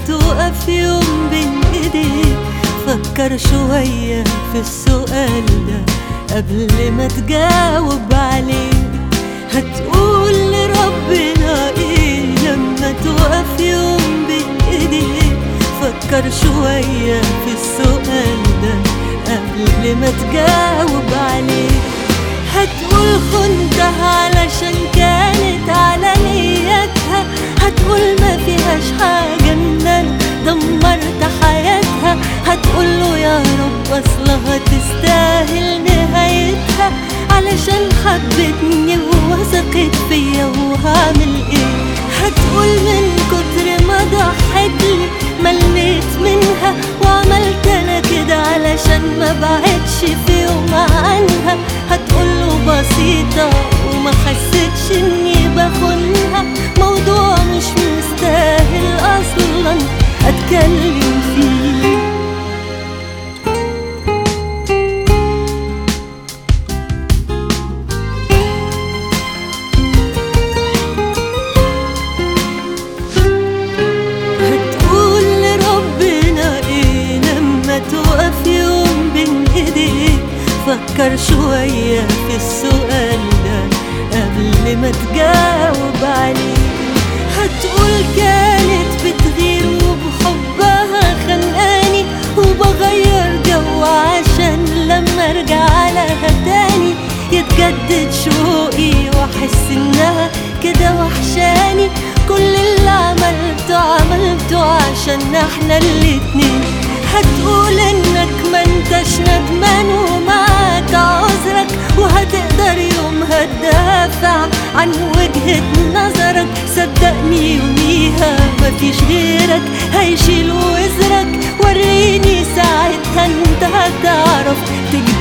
تقف يوم بين ايديك فكر شوية في السؤال ده قبل ما تجاوب عليه. هتقول لربنا ايه لما تقف يوم بين ايديك؟ فكر شوية في السؤال ده قبل ما تجاوب عليه. هتقول خنتها علشان كانت على نيتها، هتقول ما فيهاش حاجة ان انا دمرت حياتها، هتقوله يا رب اصلها تستاهل نهايتها علشان حبتني ووثقت فيا وهعمل ايه؟ هتقول من كتر ما ضحتلي مليت منها وعملت انا كده علشان ما بعدش في يوم عنها، هتقوله بسيطة وما حسيتش اني بخونها، موضوع مش مستاهل اصلا اتكلم فيه. هتقول لربنا ايه لما تقف يوم بين ايديك؟ فكر شوية في السؤال ده قبل ما تجاوب عليه. هتقول كانت بتغير وبحبها خنقاني وبغير جو عشان لما ارجع لها تاني يتجدد شوقي واحس انها كده وحشاني. كل اللي عملته عشان احنا الاتنين. هتقول انك ما انتش ندمان ومعاك عذرك وهتقدر يومها تدافع عن وجهة نظرك. صدقني يوميها مفيش غيرك هيشيل وزرك، وريني ساعتها انت هتعرف